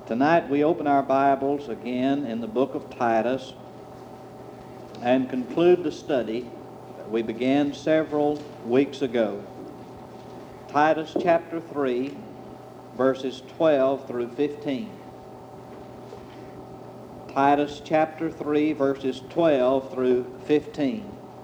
Tonight we open our Bibles again in the book of Titus and conclude the study that we began several weeks ago. Titus chapter 3, verses 12 through 15. Titus chapter 3, verses 12 through 15.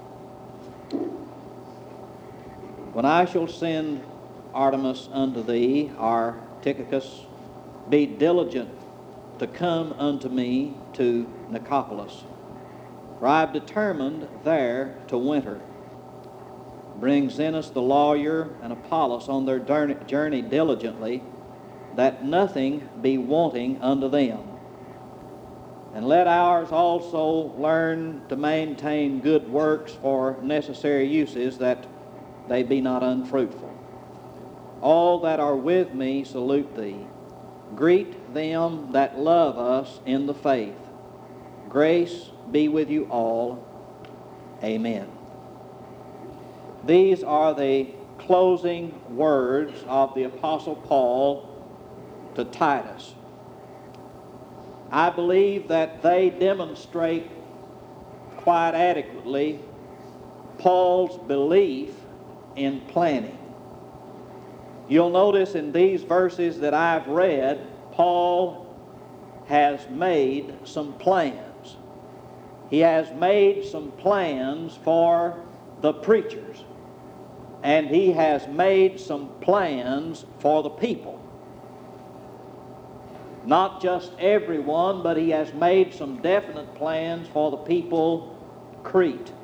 When I shall send Artemas unto thee, or Tychicus, be diligent to come unto me to Nicopolis, for I have determined there to winter. Bring Zenas the lawyer and Apollos on their journey diligently, that nothing be wanting unto them. And let ours also learn to maintain good works for necessary uses, that they be not unfruitful. All that are with me salute thee. Greet them that love us in the faith. Grace be with you all. Amen. These are the closing words of the Apostle Paul to Titus. I believe that they demonstrate quite adequately Paul's belief in planning. You'll notice in these verses that I've read, Paul has made some plans. He has made some plans for the preachers, and he has made some plans for the people. Not just everyone, but he has made some definite plans for the people of Crete.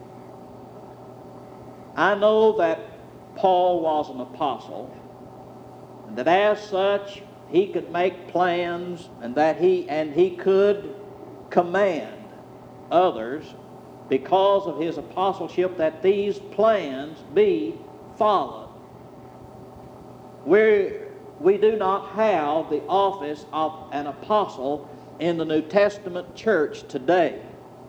I know that Paul was an apostle, and that as such he could make plans, and that he could command others because of his apostleship that these plans be followed. We do not have the office of an apostle in the New Testament church today.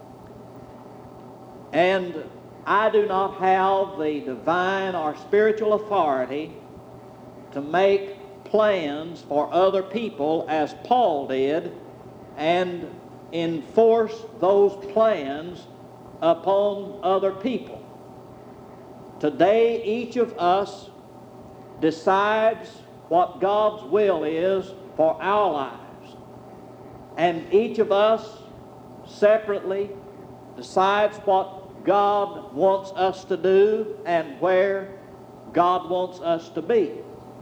And I do not have the divine or spiritual authority to make plans for other people as Paul did and enforce those plans upon other people. Today, each of us decides what God's will is for our lives. And each of us separately decides what God wants us to do and where God wants us to be.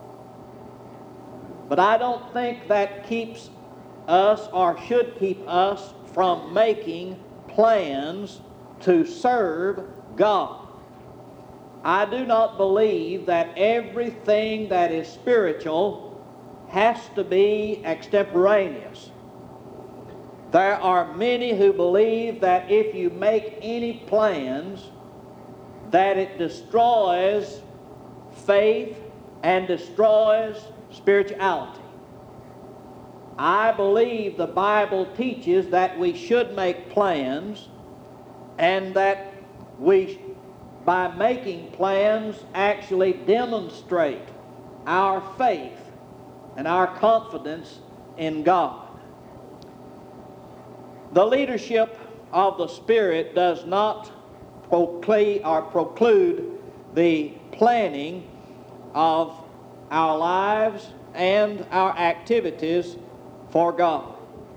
But I don't think that keeps us, or should keep us, from making plans to serve God. I do not believe that everything that is spiritual has to be extemporaneous. There are many who believe that if you make any plans, that it destroys faith and destroys spirituality. I believe the Bible teaches that we should make plans, and that we, by making plans, actually demonstrate our faith and our confidence in God. The leadership of the Spirit does not preclude the planning of our lives and our activities for God.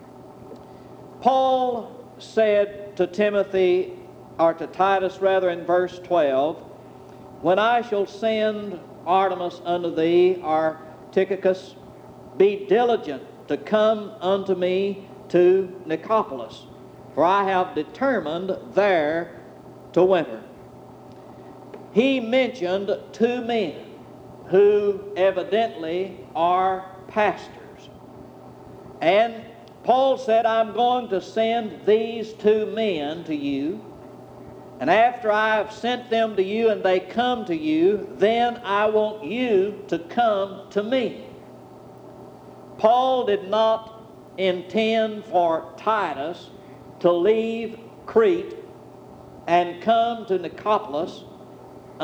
Paul said to Timothy, or to Titus rather, in verse 12, when I shall send Artemas unto thee, or Tychicus, be diligent to come unto me to Nicopolis, for I have determined there to winter. He mentioned two men who evidently are pastors. And Paul said, I'm going to send these two men to you, and after I have sent them to you and they come to you, then I want you to come to me. Paul did not intend for Titus to leave Crete and come to Nicopolis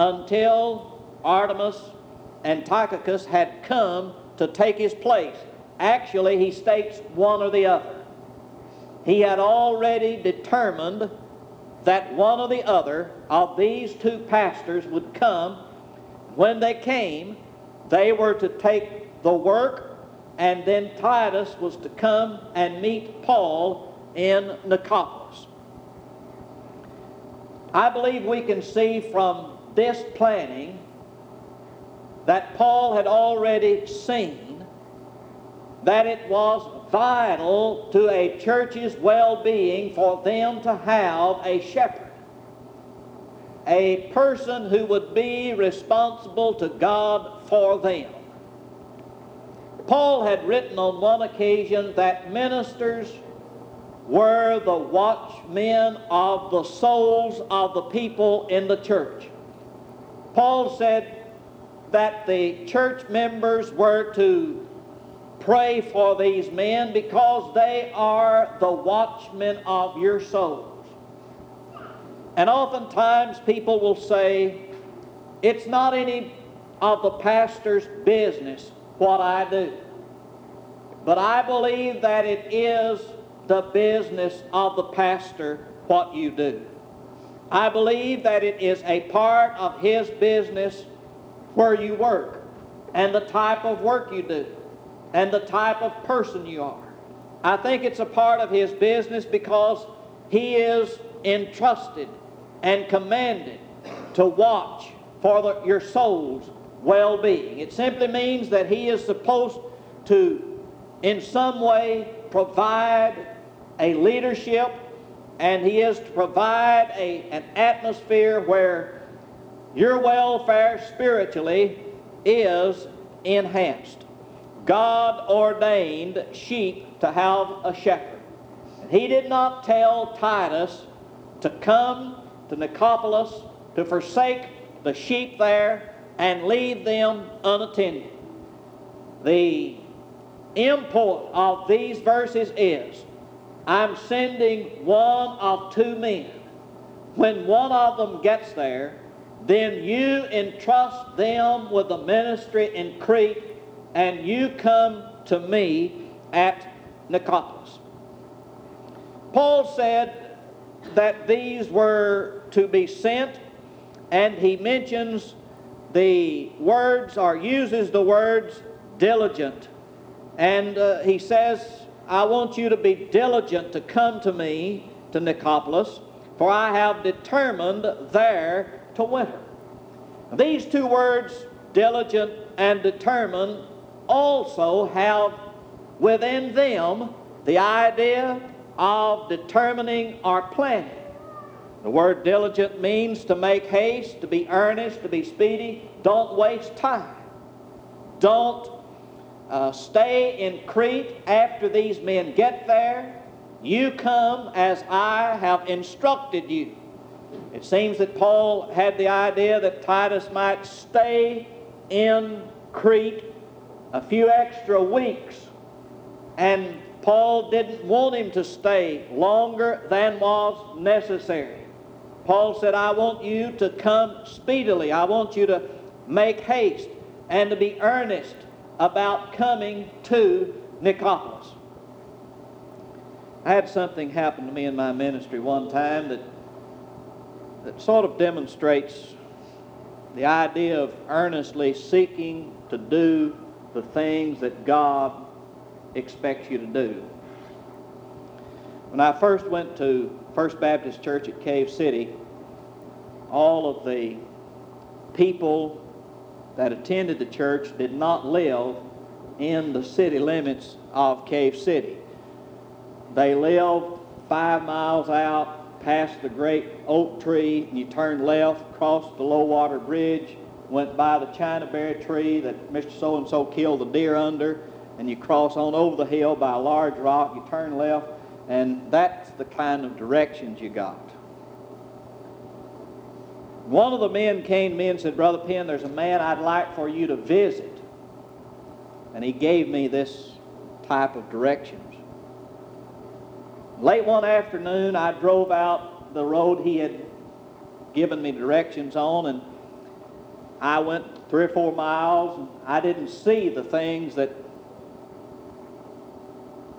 until Artemas and Tychicus had come to take his place. actually he states one or the other. He had already determined that one or the other of these two pastors would come. When they came, they were to take the work, and then Titus was to come and meet Paul in Nicopolis. I believe we can see from this planning that Paul had already seen that it was vital to a church's well-being for them to have a shepherd, a person who would be responsible to God for them. Paul had written on one occasion that ministers were the watchmen of the souls of the people in the church. Paul said that the church members were to pray for these men because they are the watchmen of your souls. And oftentimes people will say, it's not any of the pastor's business what I do. But I believe that it is the business of the pastor what you do. I believe that it is a part of his business where you work and the type of work you do and the type of person you are. I think it's a part of his business because he is entrusted and commanded to watch for your soul's well-being. It simply means that he is supposed to, in some way, provide a leadership, and he is to provide an atmosphere where your welfare spiritually is enhanced. God ordained sheep to have a shepherd. And he did not tell Titus to come to Nicopolis, to forsake the sheep there and leave them unattended. The import of these verses is, I'm sending one of two men. When one of them gets there, then you entrust them with the ministry in Crete, and you come to me at Nicopolis. Paul said that these were to be sent, and he mentions the words, or uses the words, diligent. And he says, I want you to be diligent to come to me to Nicopolis, for I have determined there to winter. These two words, diligent and determined, also have within them the idea of determining or planning. The word diligent means to make haste, to be earnest, to be speedy. Don't waste time. Don't stay in Crete after these men get there. You come as I have instructed you. It seems that Paul had the idea that Titus might stay in Crete a few extra weeks, and Paul didn't want him to stay longer than was necessary. Paul said, I want you to come speedily. I want you to make haste and to be earnest about coming to Nicopolis. I had something happen to me in my ministry one time that sort of demonstrates the idea of earnestly seeking to do the things that God expects you to do. When I first went to First Baptist Church at Cave City, all of the people that attended the church did not live in the city limits of Cave City. They lived 5 miles out past the great oak tree, and you turned left, crossed the low water bridge, went by the Chinaberry tree that Mr. So-and-so killed the deer under, and you cross on over the hill by a large rock, you turn left, and that's the kind of directions you got. One of the men came to me and said, Brother Penn, there's a man I'd like for you to visit. And he gave me this type of directions. Late one afternoon, I drove out the road he had given me directions on, and I went 3 or 4 miles, and I didn't see the things that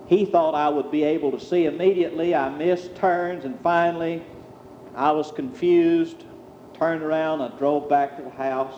he thought I would be able to see immediately. I missed turns, and finally I was confused, turned around, I drove back to the house.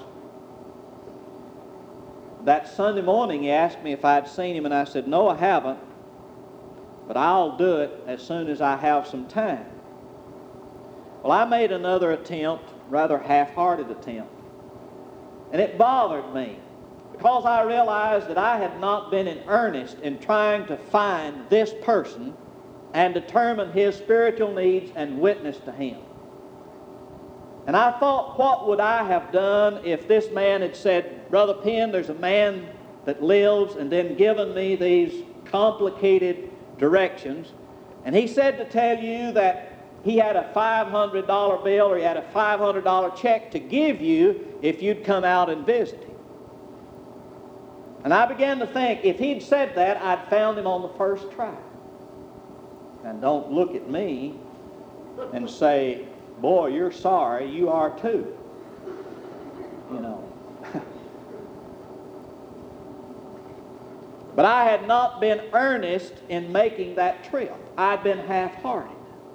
That Sunday morning he asked me if I'd seen him, and I said, no, I haven't, but I'll do it as soon as I have some time. Well, I made another attempt, rather half-hearted attempt, and it bothered me because I realized that I had not been in earnest in trying to find this person and determine his spiritual needs and witness to him. And I thought, what would I have done if this man had said, Brother Penn, there's a man that lives, and then given me these complicated directions, and he said to tell you that he had a $500 bill or he had a $500 check to give you if you'd come out and visit him. And I began to think, if he'd said that, I'd found him on the first try. And don't look at me and say, boy, you're sorry, you are too. You know. But I had not been earnest in making that trip. I'd been half-hearted.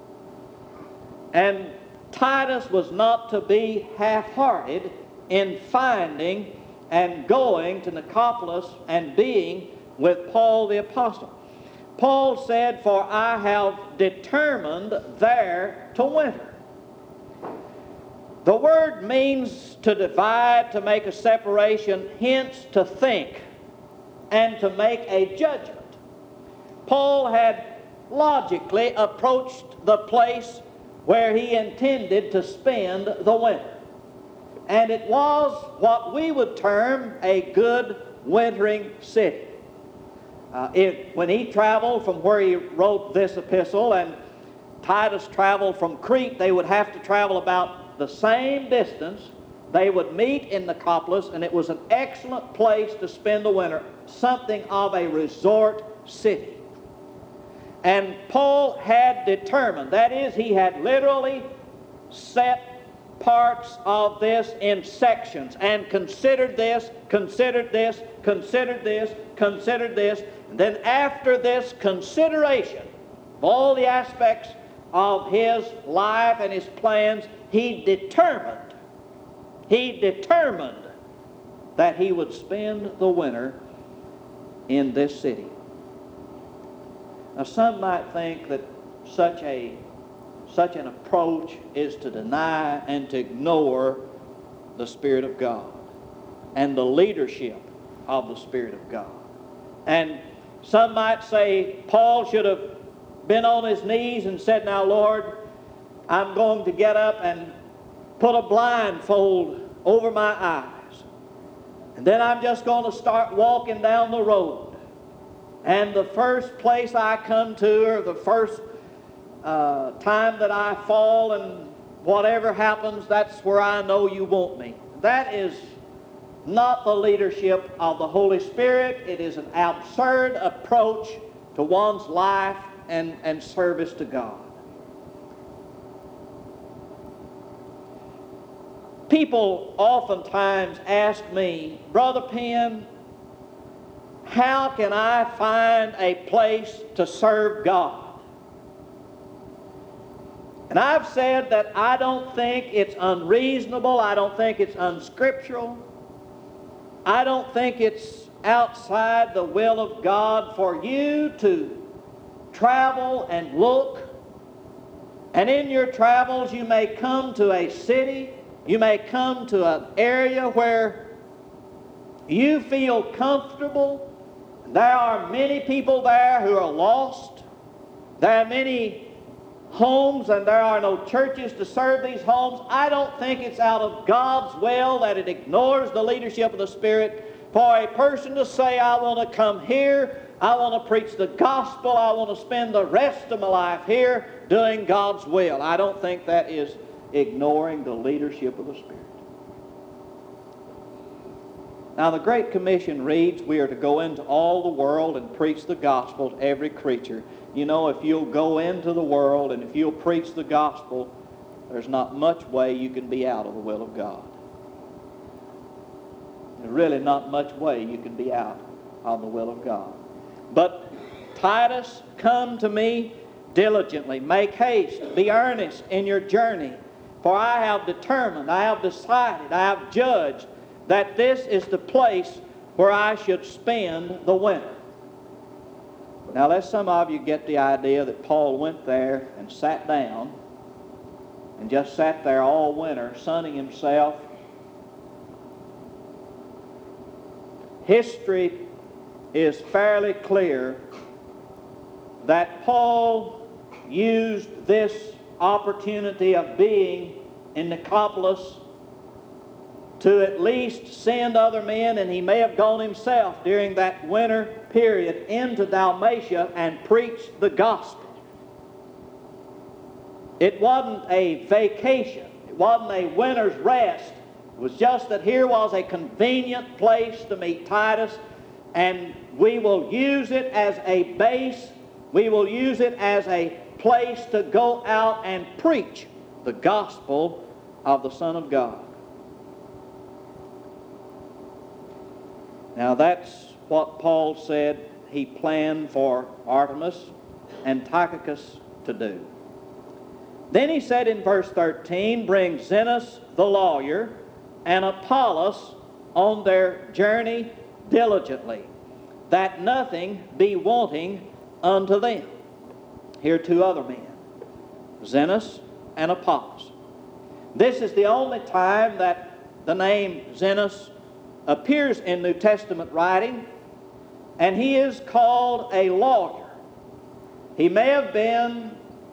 And Titus was not to be half-hearted in finding and going to Nicopolis and being with Paul the Apostle. Paul said, for I have determined there to winter. The word means to divide, to make a separation, hence to think and to make a judgment. Paul had logically approached the place where he intended to spend the winter. And it was what we would term a good wintering city. When he traveled from where he wrote this epistle and Titus traveled from Crete, they would have to travel about the same distance. They would meet in Nicopolis, and it was an excellent place to spend the winter, something of a resort city. And Paul had determined, that is, he had literally set parts of this in sections and considered this, considered this, considered this, considered this. And then after this consideration of all the aspects of his life and his plans, he determined that he would spend the winter in this city. Now, some might think that such an approach is to deny and to ignore the Spirit of God and the leadership of the Spirit of God. And some might say Paul should have been on his knees and said, now, Lord, I'm going to get up and put a blindfold over my eyes. And then I'm just going to start walking down the road. And the first place I come to, or the first time that I fall and whatever happens, that's where I know you want me. That is not the leadership of the Holy Spirit. It is an absurd approach to one's life and service to God. People oftentimes ask me, Brother Penn, how can I find a place to serve God? And I've said that I don't think it's unreasonable. I don't think it's unscriptural. I don't think it's outside the will of God for you to travel and look. And in your travels, you may come to a city. You may come to an area where you feel comfortable. There are many people there who are lost. There are many homes and there are no churches to serve these homes. I don't think it's out of God's will that it ignores the leadership of the Spirit for a person to say, I want to come here, I want to preach the gospel, I want to spend the rest of my life here doing God's will. I don't think that is ignoring the leadership of the Spirit. Now, the Great Commission reads, we are to go into all the world and preach the gospel to every creature. You know, if you'll go into the world and if you'll preach the gospel, there's not much way you can be out of the will of God. There's really not much way you can be out of the will of God. But Titus, come to me diligently. Make haste, be earnest in your journey. For I have determined, I have decided, I have judged that this is the place where I should spend the winter. Now, let some of you get the idea that Paul went there and sat down and just sat there all winter, sunning himself. History is fairly clear that Paul used this opportunity of being in Nicopolis to at least send other men, and he may have gone himself during that winter period into Dalmatia and preached the gospel. It wasn't a vacation. It wasn't a winter's rest. It was just that here was a convenient place to meet Titus, and we will use it as a base. We will use it as a place to go out and preach the gospel of the Son of God. Now that's what Paul said he planned for Artemas and Tychicus to do. Then he said in verse 13, bring Zenas the lawyer and Apollos on their journey diligently, that nothing be wanting unto them. Here are two other men, Zenas and Apollos. This is the only time that the name Zenas appears in New Testament writing, and he is called a lawyer. He may have been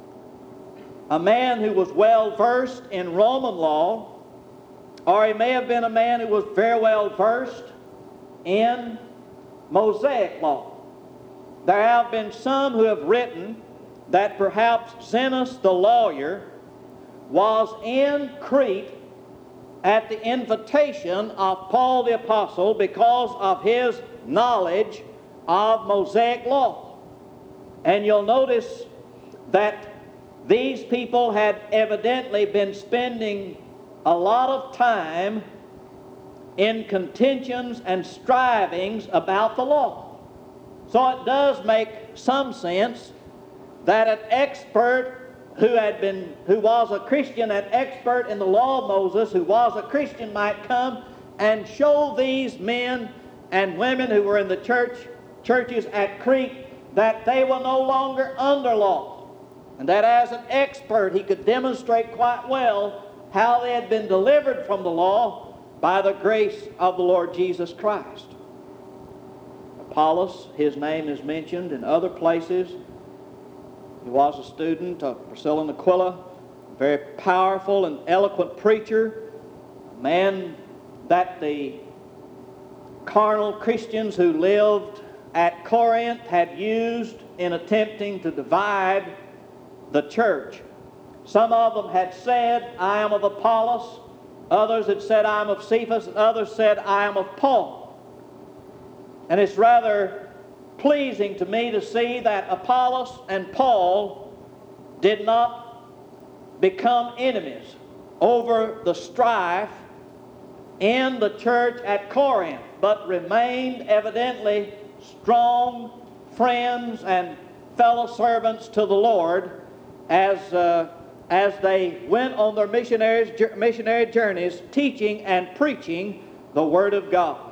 a man who was well versed in Roman law, or he may have been a man who was very well versed in Mosaic law. There have been some who have written that perhaps Zenas the lawyer was in Crete at the invitation of Paul the Apostle because of his knowledge of Mosaic law. And you'll notice that these people had evidently been spending a lot of time in contentions and strivings about the law. So it does make some sense that an expert who was a Christian, an expert in the law of Moses, who was a Christian, might come and show these men and women who were in the churches at Crete that they were no longer under law, and that as an expert he could demonstrate quite well how they had been delivered from the law by the grace of the Lord Jesus Christ. Apollos, his name is mentioned in other places. He was a student of Priscilla and Aquila, a very powerful and eloquent preacher, a man that the carnal Christians who lived at Corinth had used in attempting to divide the church. Some of them had said, I am of Apollos. Others had said, I am of Cephas. And others said, I am of Paul. And it's rather pleasing to me to see that Apollos and Paul did not become enemies over the strife in the church at Corinth, but remained evidently strong friends and fellow servants to the Lord as they went on their missionary journeys, teaching and preaching the Word of God.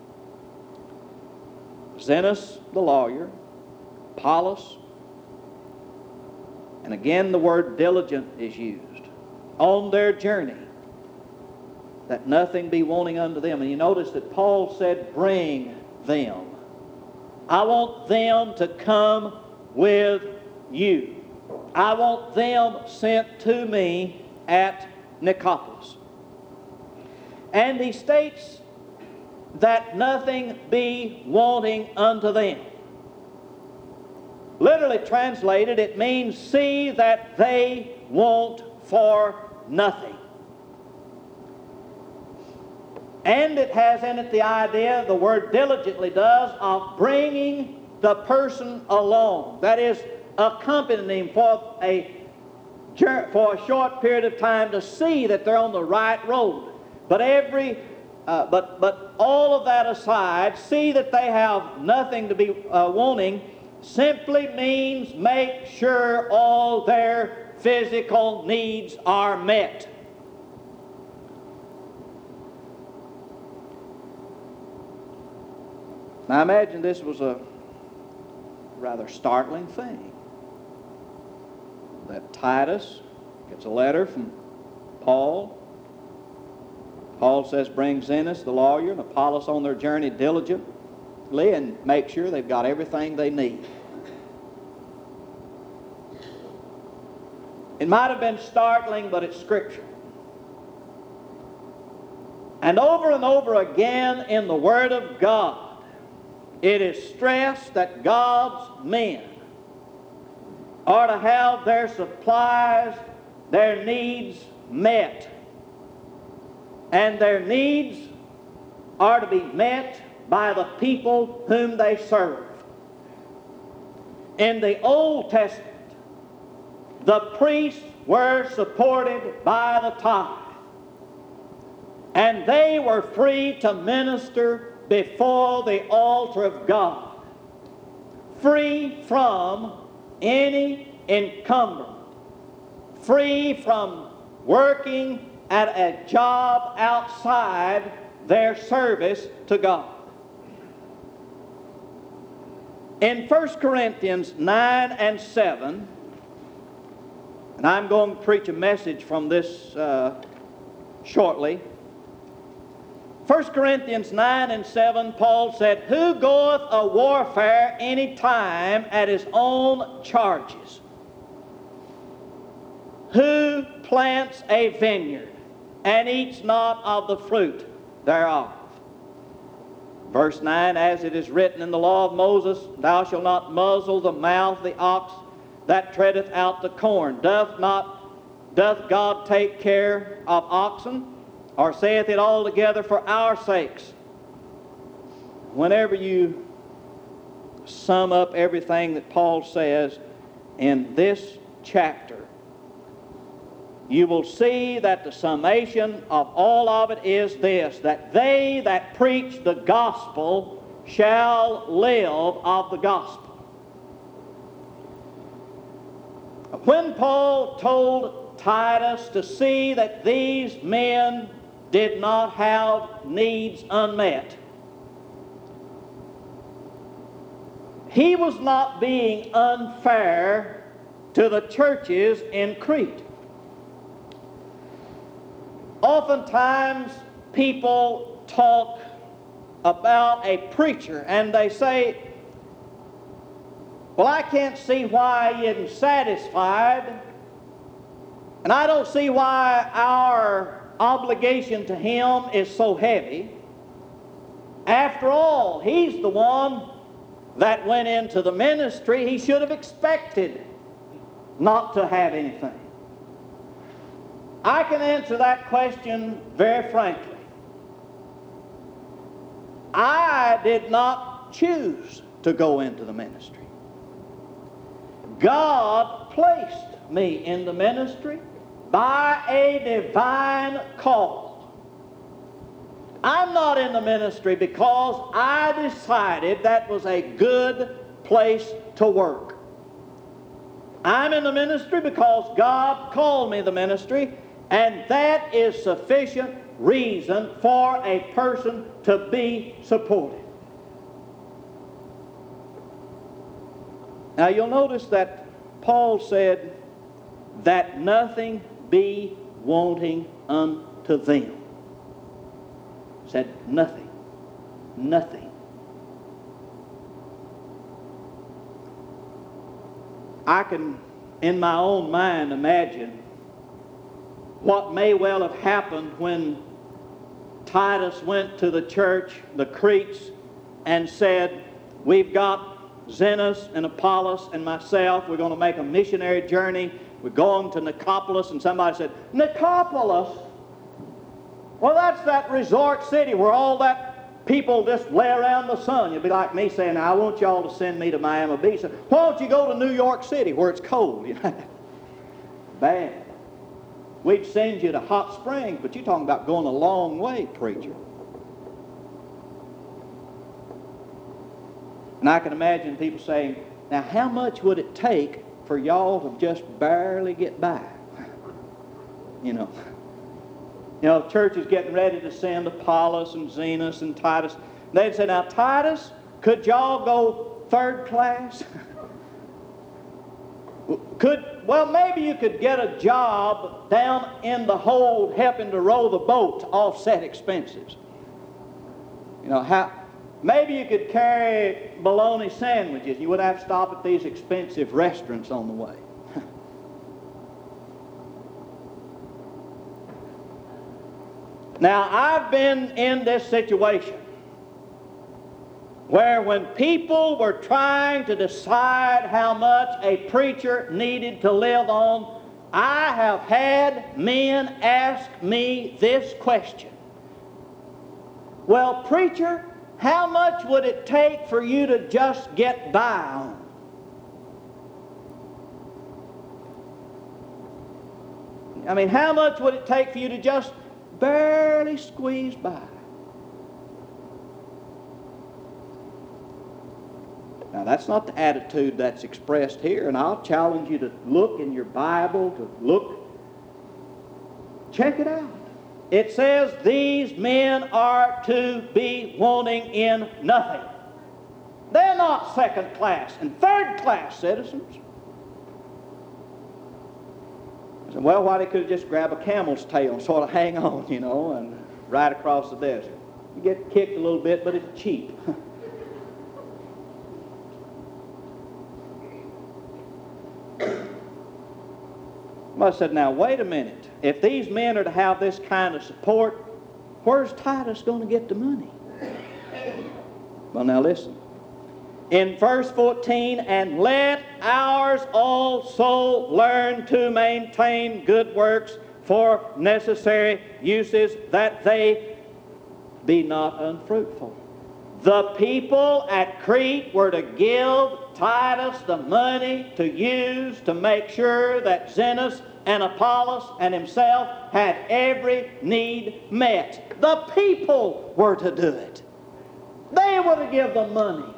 Zenas the lawyer, Apollos, and again the word diligent is used, on their journey, that nothing be wanting unto them. And you notice that Paul said, bring them. I want them to come with you. I want them sent to me at Nicopolis. And he states that nothing be wanting unto them. Literally translated, it means see that they want for nothing. And it has in it the idea, the word diligently does, of bringing the person along. That is, accompanying him for a short period of time to see that they're on the right road. But all of that aside, see that they have nothing to be wanting, simply means make sure all their physical needs are met. Now imagine this was a rather startling thing, that Titus gets a letter from Paul. Paul says, bring Zenas the lawyer and Apollos on their journey diligently and make sure they've got everything they need. It might have been startling, but it's Scripture. And over again in the Word of God, it is stressed that God's men are to have their supplies, their needs met. And their needs are to be met by the people whom they serve. In the Old Testament, the priests were supported by the tithe. And they were free to minister before the altar of God, free from any encumbrance, free from working at a job outside their service to God. In 1 Corinthians 9 and 7, and I'm going to preach a message from this shortly. 1 Corinthians 9 and 7, Paul said, who goeth a warfare any time at his own charges? Who plants a vineyard and eats not of the fruit thereof? Verse 9, as it is written in the law of Moses, thou shalt not muzzle the mouth of the ox that treadeth out the corn. Doth God take care of oxen? Or saith it altogether for our sakes? Whenever you sum up everything that Paul says in this chapter, you will see that the summation of all of it is this, that they that preach the gospel shall live of the gospel. When Paul told Titus to see that these men did not have needs unmet, he was not being unfair to the churches in Crete. Oftentimes people talk about a preacher and they say, well, I can't see why he isn't satisfied, and I don't see why our obligation to him is so heavy. After all, he's the one that went into the ministry. He should have expected not to have anything. I can answer that question very frankly. I did not choose to go into the ministry. God placed me in the ministry by a divine call. I'm not in the ministry because I decided that was a good place to work. I'm in the ministry because God called me to the ministry, and that is sufficient reason for a person to be supported. Now you'll notice that Paul said that nothing be wanting unto them. Said nothing. Nothing. I can, in my own mind, imagine what may well have happened when Titus went to the church, the Cretes, and said, we've got Zenas and Apollos and myself, we're going to make a missionary journey. We're going to Nicopolis, and somebody said, Nicopolis? Well, that's that resort city where all that people just lay around the sun. You'd be like me saying, I want y'all to send me to Miami Beach. Why don't you go to New York City where it's cold? You know? Bad. We'd send you to Hot Springs, but you're talking about going a long way, preacher. And I can imagine people saying, now how much would it take for y'all to just barely get by? You know, the church is getting ready to send Apollos and Zenas and Titus. They'd say, now Titus, could y'all go third class? Well, maybe you could get a job down in the hold helping to row the boat to offset expenses. Maybe you could carry bologna sandwiches. You wouldn't have to stop at these expensive restaurants on the way. Now, I've been in this situation where when people were trying to decide how much a preacher needed to live on, I have had men ask me this question. Well, preacher, how much would it take for you to just get by on? I mean, how much would it take for you to just barely squeeze by? Now, that's not the attitude that's expressed here, and I'll challenge you to look in your Bible, check it out. It says these men are to be wanting in nothing. They're not second class and third class citizens. I said, well, why they could just grab a camel's tail and sort of hang on, and ride across the desert. You get kicked a little bit, but it's cheap. I said, now wait a minute. If these men are to have this kind of support, where's Titus going to get the money? Well, now listen. In verse 14, and let ours also learn to maintain good works for necessary uses, that they be not unfruitful. The people at Crete were to give Titus the money to use to make sure that Zenas and Apollos and himself had every need met. The people were to do it. They were to give the money.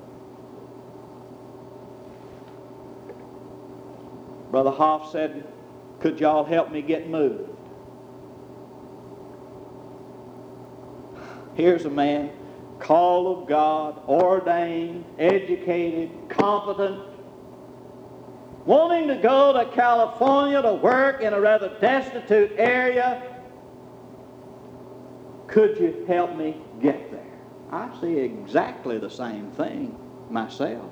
Brother Hoff said, could y'all help me get moved? Here's a man, called of God, ordained, educated, competent, wanting to go to California to work in a rather destitute area. Could you help me get there? I see exactly the same thing myself.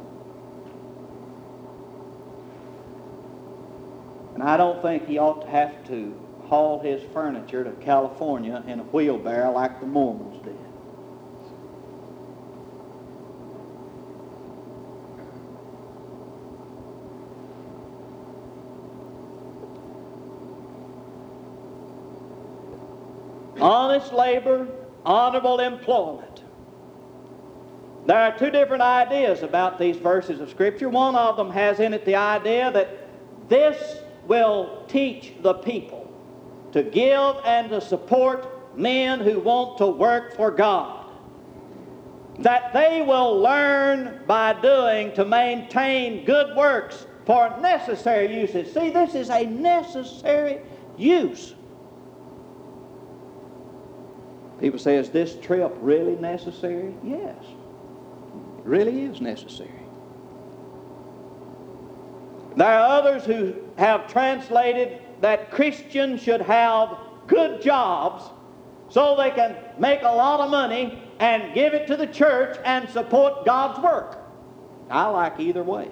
And I don't think he ought to have to haul his furniture to California in a wheelbarrow like the Mormons did. Honest labor, honorable employment. There are two different ideas about these verses of Scripture. One of them has in it the idea that this will teach the people to give and to support men who want to work for God. That they will learn by doing to maintain good works for necessary uses. See, this is a necessary use. People say, is this trip really necessary? Yes, it really is necessary. There are others who have translated that Christians should have good jobs so they can make a lot of money and give it to the church and support God's work. I like either way.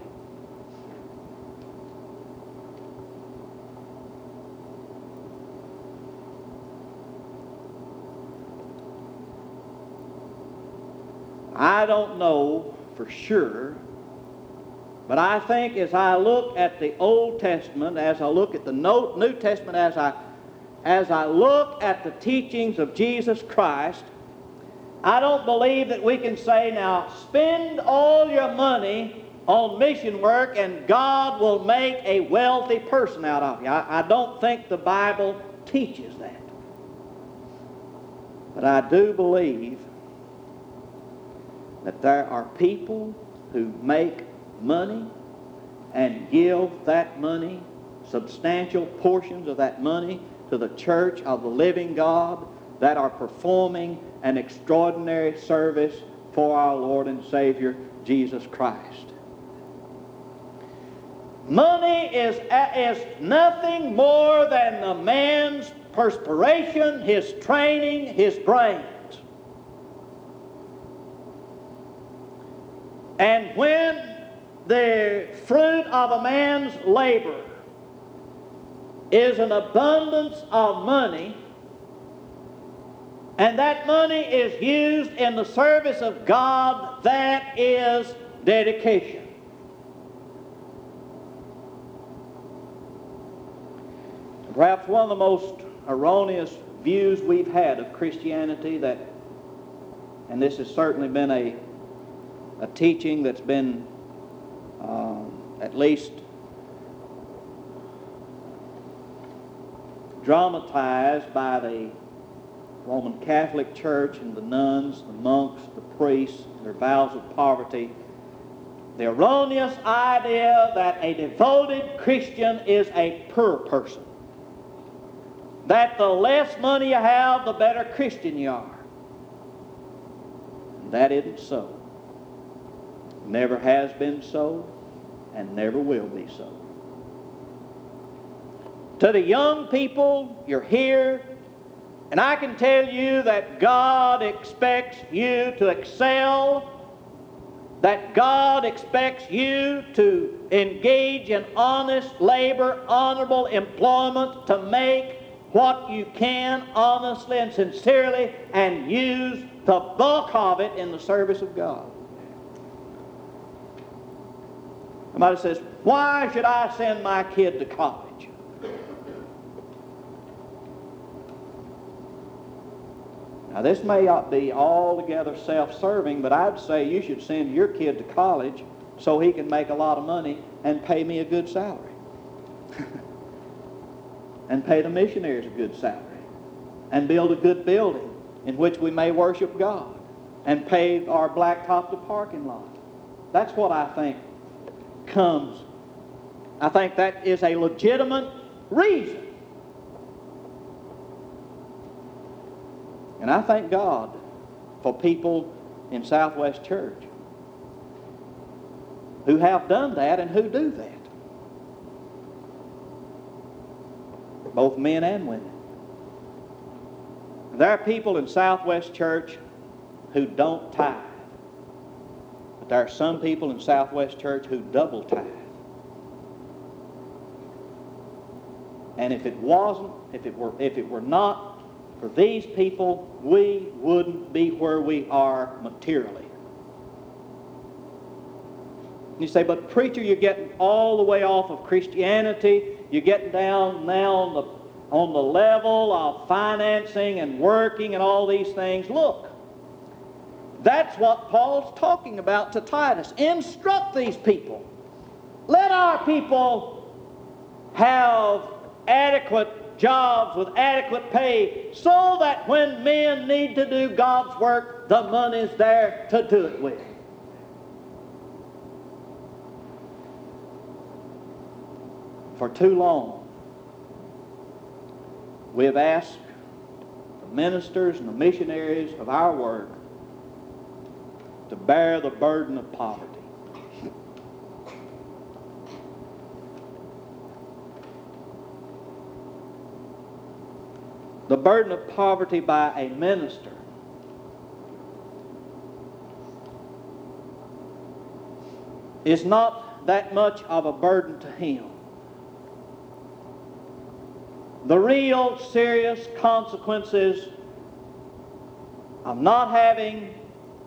I don't know for sure, but I think as I look at the Old Testament, as I look at the New Testament, as I look at the teachings of Jesus Christ, I don't believe that we can say, now spend all your money on mission work and God will make a wealthy person out of you. I don't think the Bible teaches that. But I do believe that there are people who make money and give that money, substantial portions of that money, to the church of the living God that are performing an extraordinary service for our Lord and Savior, Jesus Christ. Money is nothing more than the man's perspiration, his training, his brains. And when the fruit of a man's labor is an abundance of money, and that money is used in the service of God, that is dedication. Perhaps one of the most erroneous views we've had of Christianity, and this has certainly been a teaching that's been at least dramatized by the Roman Catholic Church and the nuns, the monks, the priests, their vows of poverty. The erroneous idea that a devoted Christian is a poor person. That the less money you have, the better Christian you are. And that isn't so. Never has been so, and never will be so. To the young people, you're here, and I can tell you that God expects you to excel, that God expects you to engage in honest labor, honorable employment, to make what you can honestly and sincerely, and use the bulk of it in the service of God. Somebody says, why should I send my kid to college? Now, this may not be altogether self-serving, but I'd say you should send your kid to college so he can make a lot of money and pay me a good salary. And pay the missionaries a good salary. And build a good building in which we may worship God. And pave our blacktop parking lot. That's what I think comes. I think that is a legitimate reason. And I thank God for people in Southwest Church who have done that and who do that. Both men and women. There are people in Southwest Church who don't tithe. But there are some people in Southwest Church who double tithe. And if it were not for these people, we wouldn't be where we are materially. You say, but preacher, you're getting all the way off of Christianity. You're getting down now on the level of financing and working and all these things. Look, that's what Paul's talking about to Titus. Instruct these people. Let our people have adequate jobs with adequate pay so that when men need to do God's work, the money's there to do it with. For too long, we have asked the ministers and the missionaries of our work to bear the burden of poverty. The burden of poverty by a minister is not that much of a burden to him. The real serious consequences of not having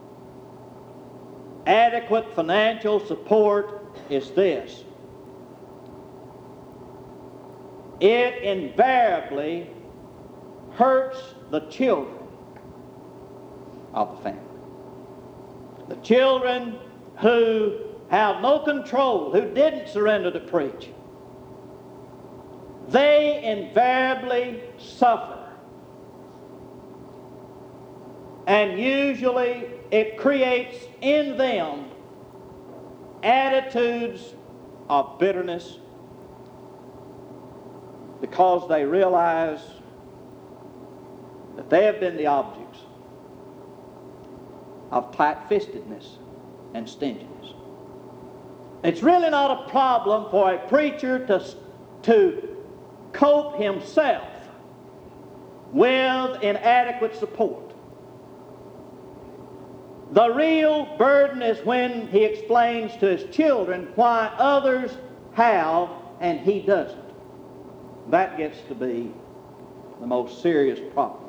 adequate financial support is this. It invariably hurts the children of the family. The children who have no control, who didn't surrender to preach, they invariably suffer. And usually it creates in them attitudes of bitterness because they realize that they have been the objects of tight-fistedness and stinginess. It's really not a problem for a preacher to cope himself with inadequate support. The real burden is when he explains to his children why others have and he doesn't. That gets to be the most serious problem.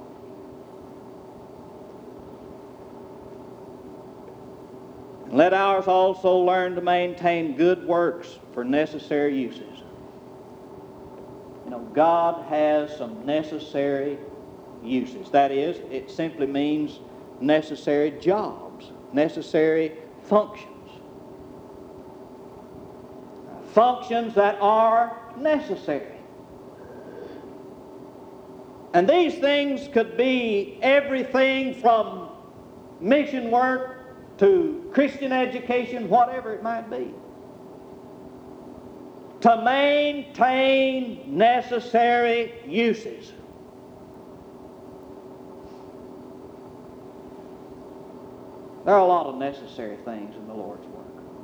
Let ours also learn to maintain good works for necessary uses. You know, God has some necessary uses. That is, it simply means necessary jobs, necessary functions. Functions that are necessary. And these things could be everything from mission work to Christian education, whatever it might be. To maintain necessary uses. There are a lot of necessary things in the Lord's work.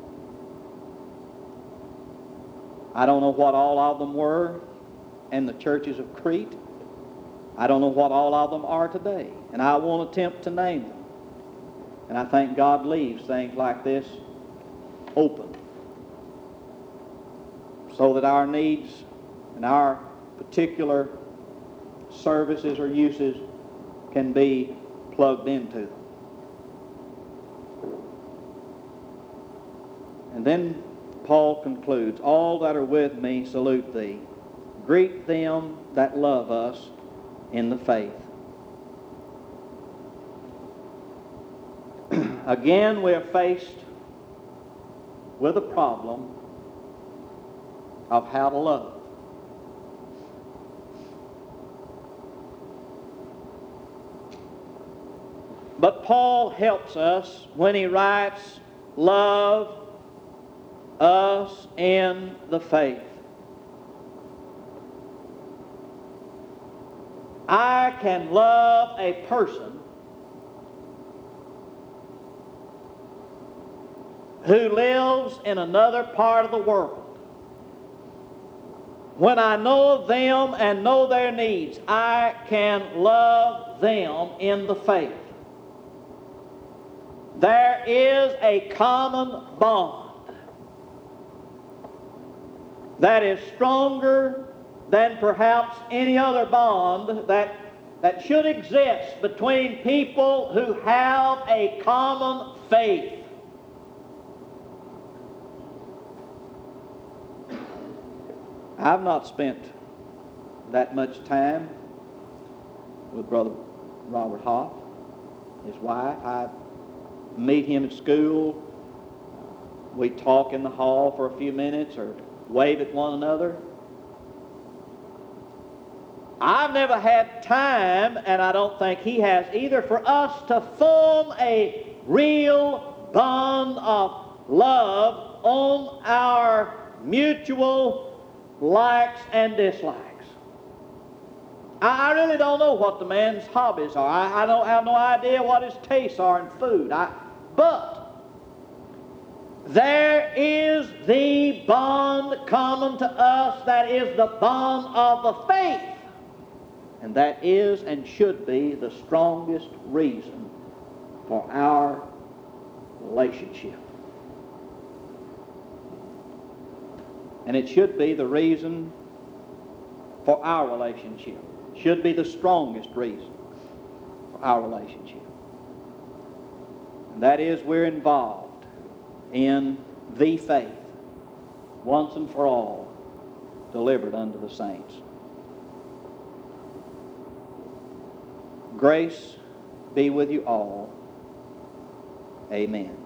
I don't know what all of them were in the churches of Crete. I don't know what all of them are today, and I won't attempt to name them. And I think God leaves things like this open so that our needs and our particular services or uses can be plugged into them. And then Paul concludes, all that are with me salute thee. Greet them that love us in the faith. Again, we are faced with a problem of how to love. But Paul helps us when he writes, love us in the faith. I can love a person who lives in another part of the world. When I know them and know their needs, I can love them in the faith. There is a common bond that is stronger than perhaps any other bond that should exist between people who have a common faith. I've not spent that much time with Brother Robert Hoff, his wife. I meet him at school. We talk in the hall for a few minutes or wave at one another. I've never had time, and I don't think he has either, for us to form a real bond of love on our mutual likes and dislikes. I really don't know what the man's hobbies are. I don't have no idea what his tastes are in food. But there is the bond common to us that is the bond of the faith. And that is and should be the strongest reason for our relationship. And it should be the reason for our relationship. Should be the strongest reason for our relationship. And that is we're involved in the faith, once and for all, delivered unto the saints. Grace be with you all. Amen.